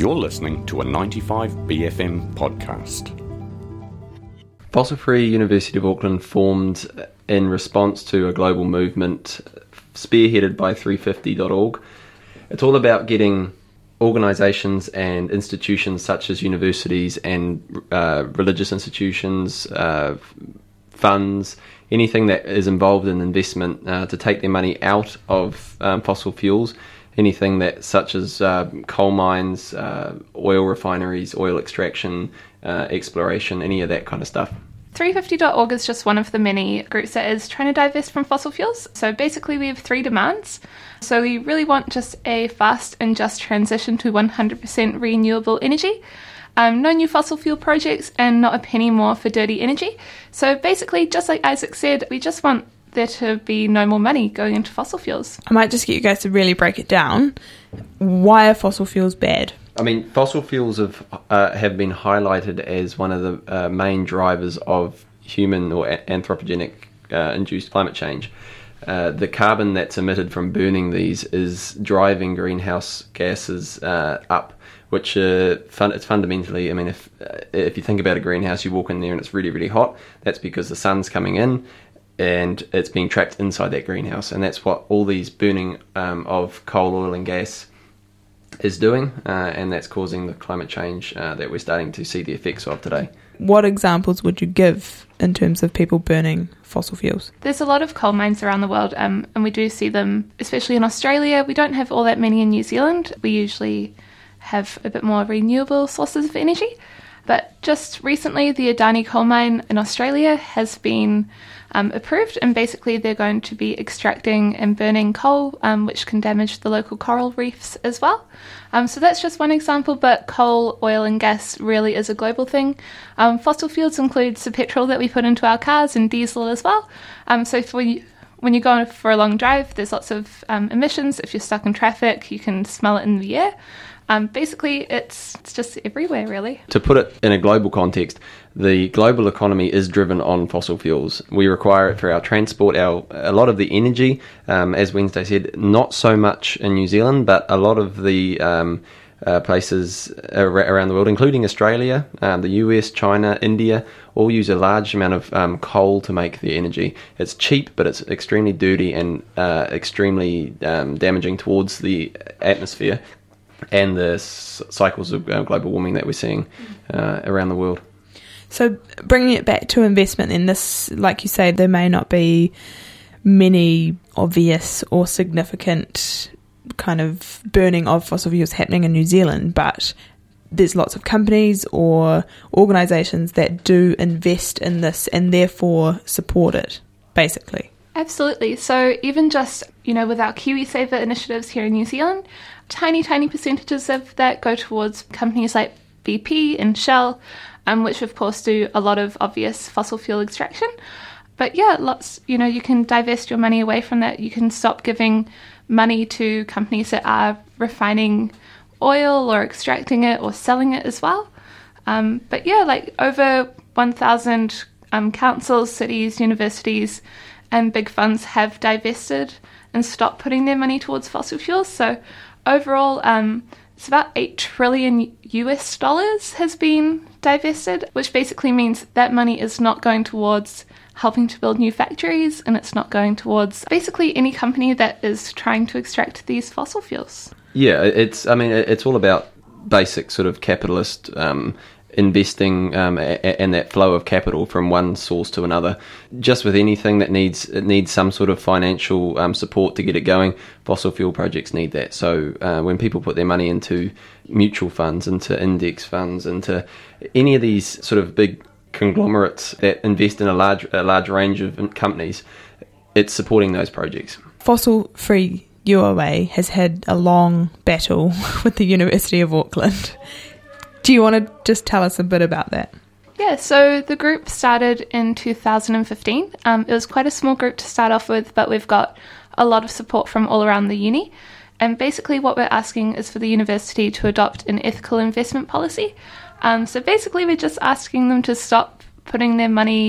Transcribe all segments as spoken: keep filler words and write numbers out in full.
You're listening to a ninety-five B F M podcast. Fossil Free University of Auckland formed in response to a global movement spearheaded by three fifty dot org. It's all about getting organisations and institutions such as universities and uh, religious institutions, uh, funds, anything that is involved in investment uh, to take their money out of um, fossil fuels, anything that such as uh, coal mines, uh, oil refineries, oil extraction, uh, exploration, any of that kind of stuff. three fifty dot org is just one of the many groups that is trying to divest from fossil fuels. So basically we have three demands. So we really want just a fast and just transition to one hundred percent renewable energy. Um, no new fossil fuel projects and not a penny more for dirty energy. So basically, just like Isaac said, we just want there to be no more money going into fossil fuels. I might just get you guys to really break it down. Why are fossil fuels bad? I mean, fossil fuels have uh, have been highlighted as one of the uh, main drivers of human or a- anthropogenic uh, induced climate change. Uh, the carbon that's emitted from burning these is driving greenhouse gases uh, up, which uh, fun- it's fundamentally, I mean, if uh, if you think about a greenhouse, you walk in there and it's really, really hot. That's because the sun's coming in and it's being trapped inside that greenhouse. And that's what all these burning um, of coal, oil and gas is doing, uh, and that's causing the climate change uh, that we're starting to see the effects of today. What examples would you give in terms of people burning fossil fuels? There's a lot of coal mines around the world, um, and we do see them, especially in Australia. We don't have all that many in New Zealand. We usually have a bit more renewable sources of energy. But just recently, the Adani coal mine in Australia has been um, approved, and basically they're going to be extracting and burning coal, um, which can damage the local coral reefs as well. Um, so that's just one example, but coal, oil and gas really is a global thing. Um, fossil fuels includes the petrol that we put into our cars and diesel as well. Um, so for you, when you go for a long drive, there's lots of um, emissions. If you're stuck in traffic, you can smell it in the air. Um, basically, it's it's just everywhere, really. To put it in a global context, the global economy is driven on fossil fuels. We require it for our transport, our a lot of the energy, um, as Wednesday said, not so much in New Zealand, but a lot of the um, uh, places ar- around the world, including Australia, um, the U S, China, India, all use a large amount of um, coal to make the energy. It's cheap, but it's extremely dirty and uh, extremely um, damaging towards the atmosphere and the s- cycles of uh, global warming that we're seeing uh, around the world. So bringing it back to investment, then this, like you say, there may not be many obvious or significant kind of burning of fossil fuels happening in New Zealand, but there's lots of companies or organisations that do invest in this and therefore support it, basically. Absolutely. So even just, you know, with our KiwiSaver initiatives here in New Zealand, tiny, tiny percentages of that go towards companies like B P and Shell, um, which of course do a lot of obvious fossil fuel extraction. But yeah, lots, you know, you can divest your money away from that. You can stop giving money to companies that are refining oil or extracting it or selling it as well. Um, but yeah, like over one thousand um, councils, cities, universities, and big funds have divested and stopped putting their money towards fossil fuels. So overall, um, it's about eight trillion U S dollars has been divested, which basically means that money is not going towards helping to build new factories, and it's not going towards basically any company that is trying to extract these fossil fuels. Yeah, it's, I mean, it's all about basic sort of capitalist um, investing um, a- and that flow of capital from one source to another. Just with anything that needs it needs some sort of financial um, support to get it going, fossil fuel projects need that. So uh, when people put their money into mutual funds, into index funds, into any of these sort of big conglomerates that invest in a large a large range of companies, it's supporting those projects. Fossil Free U O A has had a long battle with the University of Auckland. Do you want to just tell us a bit about that? Yeah, so the group started in two thousand fifteen. Um, it was quite a small group to start off with, but we've got a lot of support from all around the uni. And basically what we're asking is for the university to adopt an ethical investment policy. Um, so basically we're just asking them to stop putting their money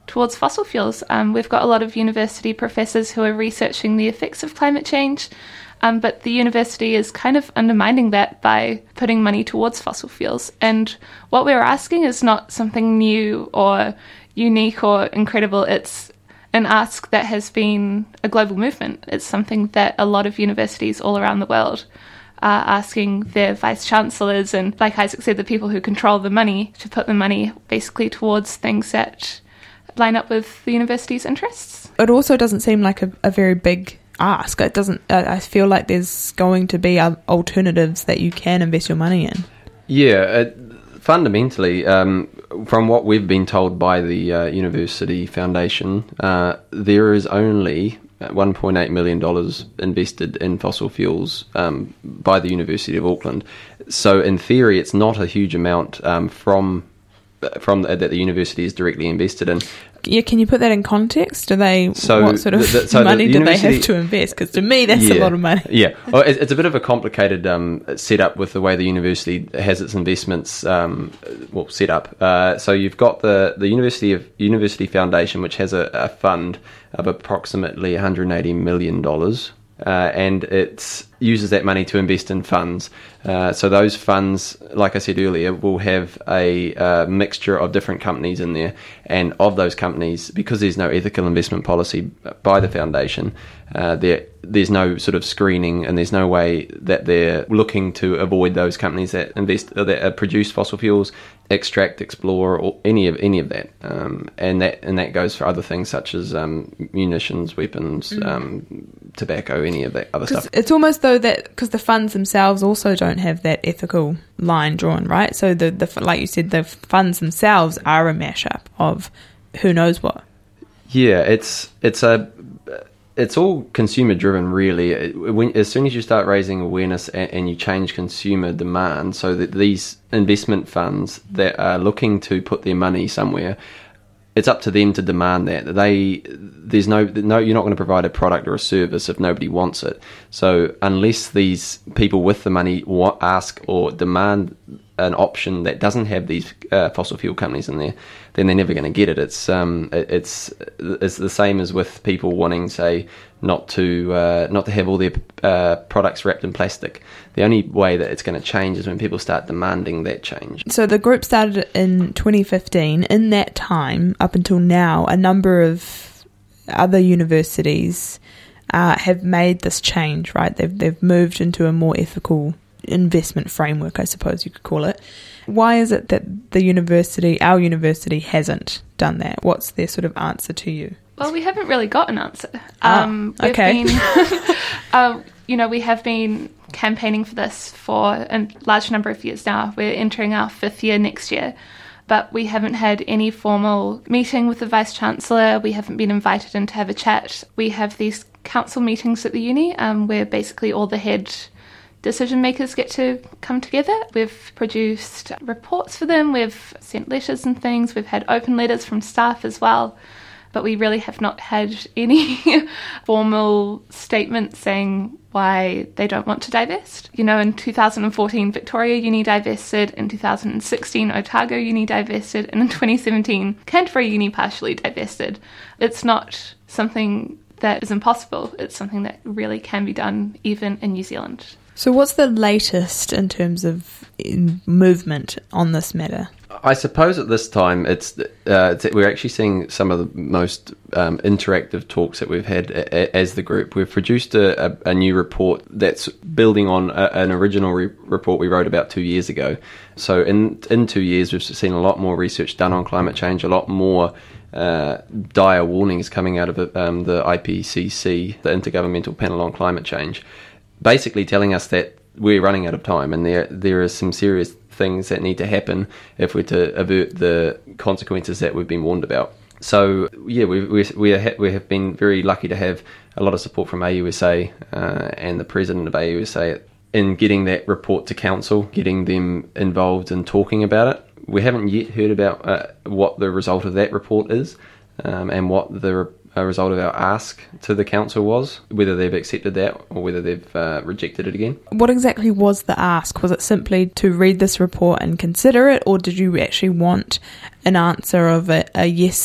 towards fossil fuels. Um, we've got a lot of university professors who are researching the effects of climate change, um, but the university is kind of undermining that by putting money towards fossil fuels. And what we're asking is not something new or unique or incredible. It's an ask that has been a global movement. It's something that a lot of universities all around the world are asking their vice-chancellors and, like Isaac said, the people who control the money, to put the money basically towards things that line up with the university's interests. It also doesn't seem like a, a very big ask. It doesn't. I feel like there's going to be alternatives that you can invest your money in. Yeah, it, fundamentally, um, from what we've been told by the uh, University Foundation, uh, there is only one point eight million dollars invested in fossil fuels um, by the University of Auckland. So in theory, it's not a huge amount um, from from the, that the university is directly invested in. Yeah, can you put that in context? Do they so what sort of the, the, so money the do they have to invest? Because to me, that's yeah, a lot of money. Yeah, well, it, it's a bit of a complicated um, setup with the way the university has its investments um, well set up. Uh, so you've got the the University of University Foundation, which has a, a fund of approximately one hundred eighty million dollars. Uh, and it uses that money to invest in funds. Uh, so those funds, like I said earlier, will have a uh, mixture of different companies in there. And of those companies, because there's no ethical investment policy by the foundation, uh, there there's no sort of screening, and there's no way that they're looking to avoid those companies that invest uh, that uh, produce fossil fuels, extract, explore, or any of any of that. Um, and that and that goes for other things such as um, munitions, weapons, mm. um, tobacco, any of that other stuff. It's almost though that because the funds themselves also don't have that ethical line drawn, right? So the the like you said, the funds themselves are a mashup of who knows what. Yeah, it's it's a it's all consumer driven, really. When, as soon as you start raising awareness and, and you change consumer demand, so that these investment funds that are looking to put their money somewhere, it's up to them to demand that. They there's no no you're not going to provide a product or a service if nobody wants it. So unless these people with the money wa- ask or demand an option that doesn't have these uh, fossil fuel companies in there, then they're never going to get it. It's um it, it's it's the same as with people wanting, say, not to uh, not to have all their uh, products wrapped in plastic. The only way that it's going to change is when people start demanding that change. So the group started in twenty fifteen. In that time, up until now, a number of other universities uh, have made this change, right? They've they've moved into a more ethical investment framework, I suppose you could call it. Why is it that the university, our university, hasn't done that? What's their sort of answer to you? Well, we haven't really got an answer. Ah, um, okay. We've been, uh, you know, we have been campaigning for this for a large number of years now. We're entering our fifth year next year, but we haven't had any formal meeting with the Vice-Chancellor. We haven't been invited in to have a chat. We have these council meetings at the uni um, where basically all the head decision makers get to come together. We've produced reports for them, we've sent letters and things, we've had open letters from staff as well, but we really have not had any formal statement saying why they don't want to divest. You know, in two thousand fourteen, Victoria Uni divested, in two thousand sixteen, Otago Uni divested, and in twenty seventeen, Canterbury Uni partially divested. It's not something that is impossible, it's something that really can be done even in New Zealand. So what's the latest in terms of movement on this matter? I suppose at this time it's, uh, it's we're actually seeing some of the most um, interactive talks that we've had a, a, as the group. We've produced a, a, a new report that's building on a, an original re- report we wrote about two years ago. So in in two years we've seen a lot more research done on climate change, a lot more uh, dire warnings coming out of um, the I P C C, the Intergovernmental Panel on Climate Change, basically telling us that we're running out of time and there there are some serious things that need to happen if we're to avert the consequences that we've been warned about. So yeah, we we we, are, we have been very lucky to have a lot of support from A U S A uh, and the president of A U S A in getting that report to council, getting them involved in talking about it. We haven't yet heard about uh, what the result of that report is um, and what the re- a result of our ask to the council was, whether they've accepted that or whether they've uh, rejected it again. What exactly was the ask? Was it simply to read this report and consider it, or did you actually want an answer of a, a yes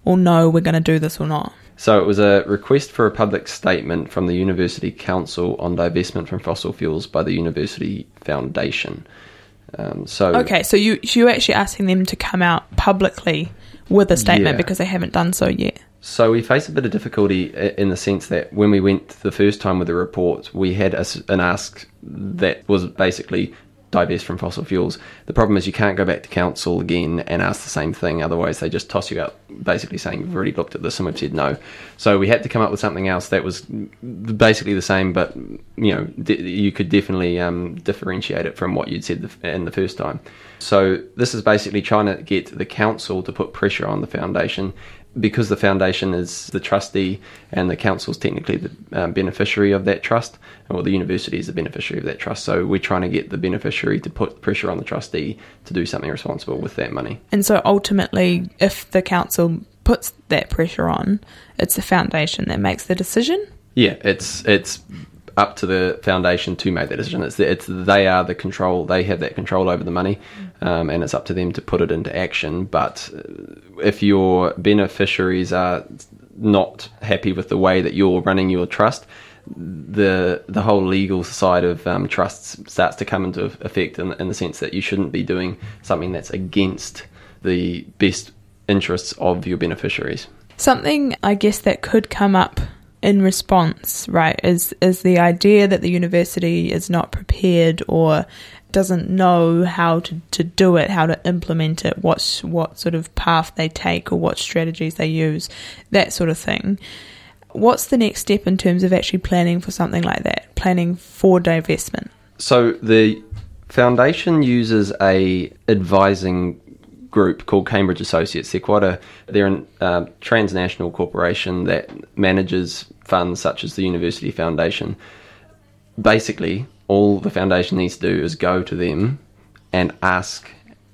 or no, we're going to do this or not? So it was a request for a public statement from the University Council on divestment from fossil fuels by the University Foundation. Um, so okay, so you so you're actually asking them to come out publicly with a statement, yeah. because they haven't done so yet. So we face a bit of difficulty in the sense that when we went the first time with the report, we had a, an ask that was basically divest from fossil fuels. The problem is you can't go back to council again and ask the same thing, otherwise they just toss you out basically saying we've already looked at this and we've said no. So we had to come up with something else that was basically the same, but you know d- you could definitely um, differentiate it from what you'd said the, in the first time. So this is basically trying to get the council to put pressure on the foundation, because the foundation is the trustee and the council is technically the um, beneficiary of that trust, or the university is the beneficiary of that trust. So we're trying to get the beneficiary to put pressure on the trustee to do something responsible with that money. And so ultimately, if the council puts that pressure on, it's the foundation that makes the decision? Yeah, it's it's up to the foundation to make that decision. It's it's they are the control. They have that control over the money, um, and it's up to them to put it into action. But if your beneficiaries are not happy with the way that you're running your trust, the the whole legal side of um, trusts starts to come into effect in, in the sense that you shouldn't be doing something that's against the best interests of your beneficiaries. Something, I guess, that could come up in response, right, is is the idea that the university is not prepared or doesn't know how to, to do it, how to implement it, what, what sort of path they take or what strategies they use, that sort of thing. What's the next step in terms of actually planning for something like that, planning for divestment? So the foundation uses a advising group called Cambridge Associates. They're quite a they're a uh, transnational corporation that manages funds such as the University Foundation. Basically, all the foundation needs to do is go to them and ask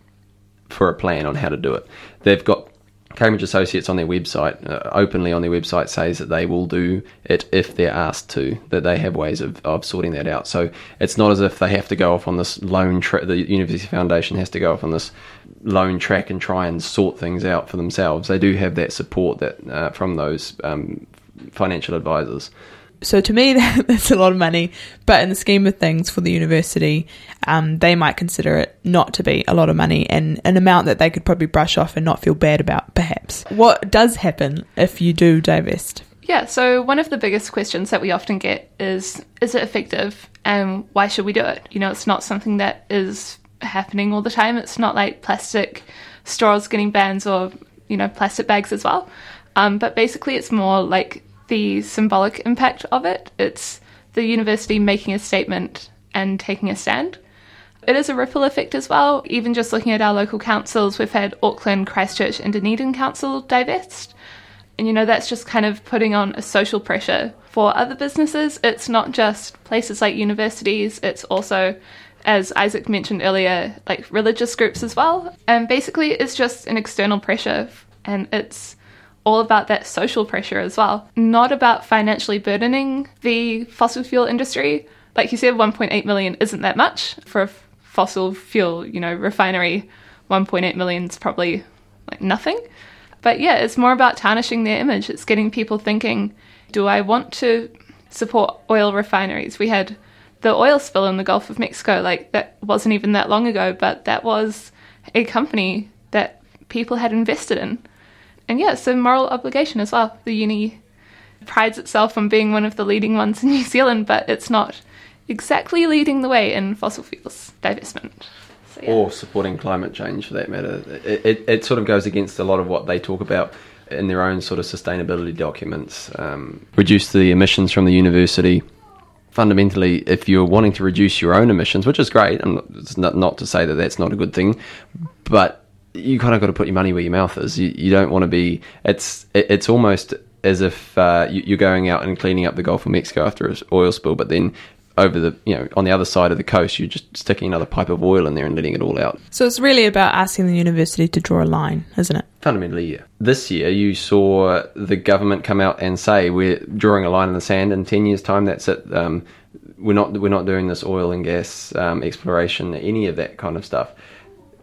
for a plan on how to do it. They've got Cambridge Associates on their website, uh, openly on their website, says that they will do it if they're asked to, that they have ways of, of sorting that out. So it's not as if they have to go off on this lone track, the University Foundation has to go off on this lone track and try and sort things out for themselves. They do have that support that uh, from those um, financial advisors. So to me, that's a lot of money, but in the scheme of things for the university, um, they might consider it not to be a lot of money and an amount that they could probably brush off and not feel bad about, perhaps. What does happen if you do divest? Yeah, so one of the biggest questions that we often get is, is it effective and why should we do it? You know, it's not something that is happening all the time. It's not like plastic straws getting bans or, you know, plastic bags as well. Um, but basically it's more like the symbolic impact of it. It's the university making a statement and taking a stand. It is a ripple effect as well. Even just looking at our local councils, we've had Auckland, Christchurch and Dunedin Council divest. And, you know, that's just kind of putting on a social pressure for other businesses. It's not just places like universities, it's also, as Isaac mentioned earlier, like religious groups as well. And basically it's just an external pressure, and it's all about that social pressure as well. Not about financially burdening the fossil fuel industry. Like you said, one point eight million isn't that much for a fossil fuel, you know, refinery. one point eight million is probably like nothing. But yeah, it's more about tarnishing their image. It's getting people thinking, do I want to support oil refineries? We had the oil spill in the Gulf of Mexico. Like, that wasn't even that long ago, but that was a company that people had invested in. And yeah, it's a moral obligation as well. The uni prides itself on being one of the leading ones in New Zealand, but it's not exactly leading the way in fossil fuels divestment. So, yeah. Or supporting climate change, for that matter. It, it, it sort of goes against a lot of what they talk about in their own sort of sustainability documents. Um, reduce the emissions from the university. Fundamentally, if you're wanting to reduce your own emissions, which is great, and it's not, not to say that that's not a good thing, but you kind of got to put your money where your mouth is. You, you don't want to be. It's it, it's almost as if uh, you, you're going out and cleaning up the Gulf of Mexico after an oil spill, but then over the you know on the other side of the coast, you're just sticking another pipe of oil in there and letting it all out. So it's really about asking the university to draw a line, isn't it? Fundamentally, yeah. This year, you saw the government come out and say we're drawing a line in the sand. In ten years' time, that's it. Um, we're not we're not doing this oil and gas um, exploration, any of that kind of stuff.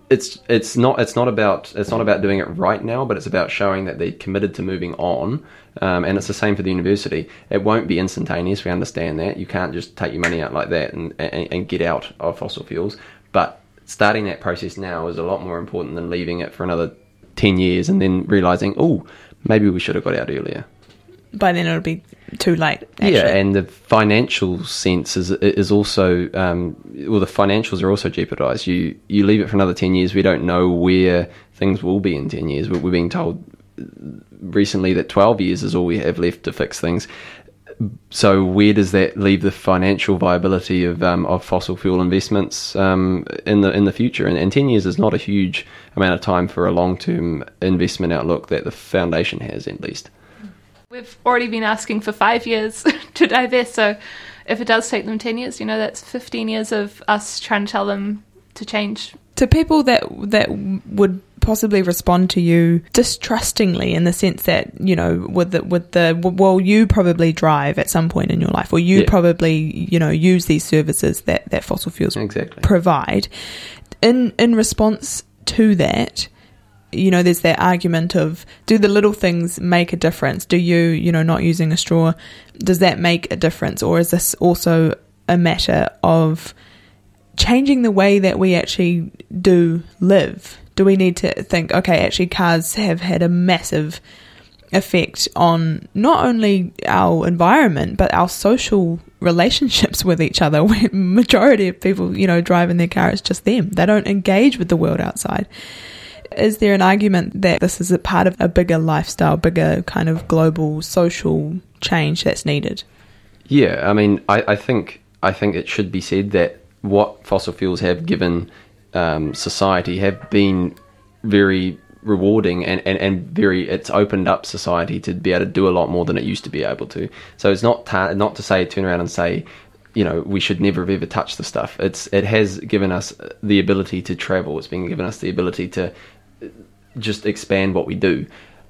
it's it's not it's not about it's not about doing it right now, but it's about showing that they're committed to moving on. Um, and it's the same for the university. It won't be instantaneous. We understand that you can't just take your money out like that and and, and get out of fossil fuels. But starting that process now is a lot more important than leaving it for another ten years and then realizing, oh, maybe we should have got out earlier. By then it'll be too late, actually. Yeah, and the financial sense is is also, um, well, the financials are also jeopardised. You you leave it for another ten years, we don't know where things will be in ten years. We're, we're being told recently that twelve years is all we have left to fix things. So where does that leave the financial viability of um, of fossil fuel investments um, in the in the future? And, and ten years is not a huge amount of time for a long-term investment outlook that the foundation has, at least. We've already been asking for five years to divest, so if it does take them ten years, you know, that's fifteen years of us trying to tell them to change. To people that that would possibly respond to you distrustingly, in the sense that, you know, with the, with the well, you probably drive at some point in your life, or you yeah. probably, you know, use these services that, that fossil fuels exactly. provide. In in response to that, you know, there's that argument of, do the little things make a difference? Do you, you know, not using a straw, does that make a difference? Or is this also a matter of changing the way that we actually do live? Do we need to think, okay, actually cars have had a massive effect on not only our environment, but our social relationships with each other, where majority of people, you know, drive in their car, it's just them. They don't engage with the world outside. Is there an argument that this is a part of a bigger lifestyle, bigger kind of global social change that's needed? Yeah, I mean, I, I think I think it should be said that what fossil fuels have given um, society have been very rewarding and, and, and very, it's opened up society to be able to do a lot more than it used to be able to. So it's not ta- not to say, turn around and say, you know, we should never have ever touched the stuff. It's It has given us the ability to travel. It's been given us the ability to just expand what we do.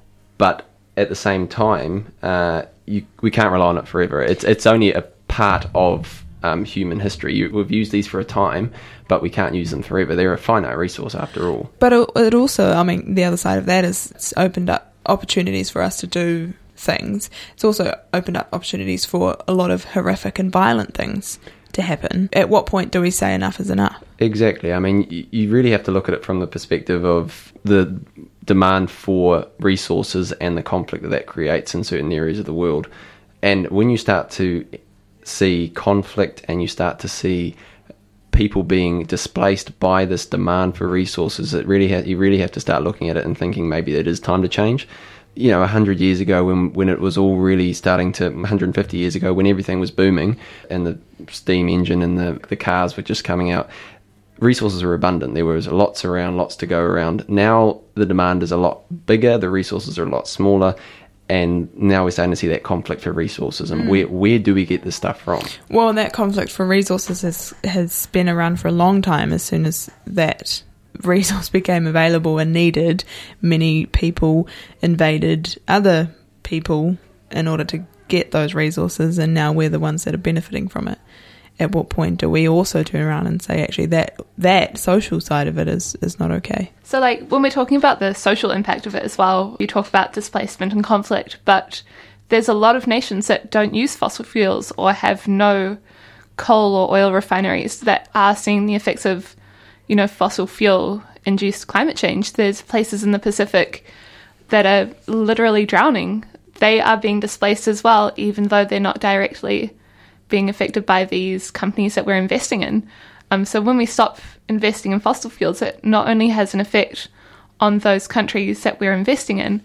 But at the same time, uh, you, we can't rely on it forever. It's it's only a part of um, human history. You, we've used these for a time, but we can't use them forever. They're a finite resource after all. But it, it also, I mean, the other side of that is it's opened up opportunities for us to do things. It's also opened up opportunities for a lot of horrific and violent things to happen. At what point do we say enough is enough? Exactly. I mean, you, you really have to look at it from the perspective of the demand for resources and the conflict that that creates in certain areas of the world. And when you start to see conflict and you start to see people being displaced by this demand for resources, it really ha- you really have to start looking at it and thinking maybe it is time to change. You know, one hundred years ago when, when it was all really starting to, one hundred fifty years ago when everything was booming and the steam engine and the, the cars were just coming out, resources were abundant. There was lots around, lots to go around. Now the demand is a lot bigger, the resources are a lot smaller, and now we're starting to see that conflict for resources. And mm. where where do we get this stuff from? Well, that conflict for resources has, has been around for a long time. As soon as that resource became available and needed, many people invaded other people in order to get those resources, and now we're the ones that are benefiting from it. At what point do we also turn around and say, actually, that that social side of it is, is not okay? So, like, when we're talking about the social impact of it as well, you talk about displacement and conflict, but there's a lot of nations that don't use fossil fuels or have no coal or oil refineries that are seeing the effects of, you know, fossil fuel-induced climate change. There's places in the Pacific that are literally drowning. They are being displaced as well, even though they're not directly being affected by these companies that we're investing in. Um, so when we stop investing in fossil fuels, it not only has an effect on those countries that we're investing in,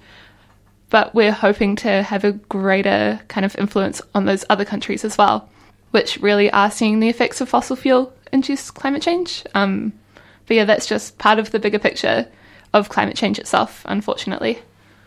but we're hoping to have a greater kind of influence on those other countries as well, which really are seeing the effects of fossil fuel-induced climate change. Um, but yeah, that's just part of the bigger picture of climate change itself, unfortunately.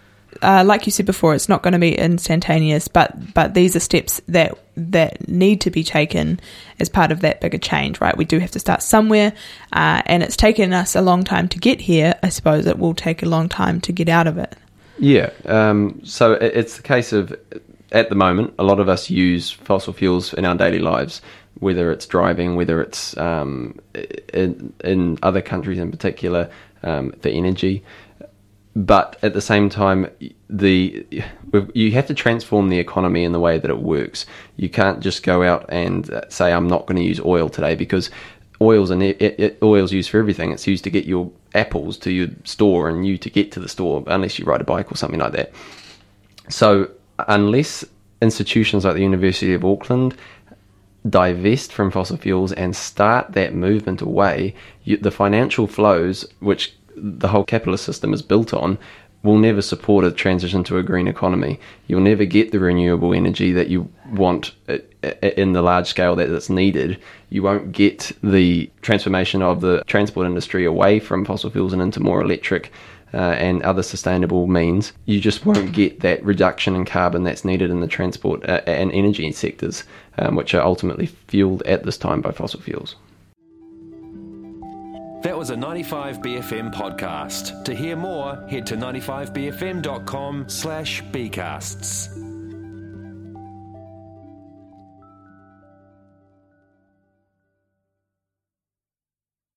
Uh, like you said before, it's not going to be instantaneous, but but these are steps that that need to be taken as part of that bigger change, right? We do have to start somewhere, uh, and it's taken us a long time to get here. I suppose it will take a long time to get out of it. Yeah, um, so it's the case of, at the moment, a lot of us use fossil fuels in our daily lives. whether it's driving, whether it's um, in, in other countries in particular um, for energy. But at the same time, the you have to transform the economy in the way that it works. You can't just go out and say, I'm not going to use oil today, because oil's an, it, it, oil's used for everything. It's used to get your apples to your store and you to get to the store, unless you ride a bike or something like that. So unless institutions like the University of Auckland divest from fossil fuels and start that movement away, you, the financial flows, which the whole capitalist system is built on, will never support a transition to a green economy. You'll never get the renewable energy that you want in the large scale that it's needed. You won't get the transformation of the transport industry away from fossil fuels and into more electric uh, and other sustainable means. You just won't get that reduction in carbon that's needed in the transport uh, and energy sectors, um, which are ultimately fueled at this time by fossil fuels. That was a ninety-five B F M podcast. To hear more, head to ninety-five b f m dot com slash bcasts.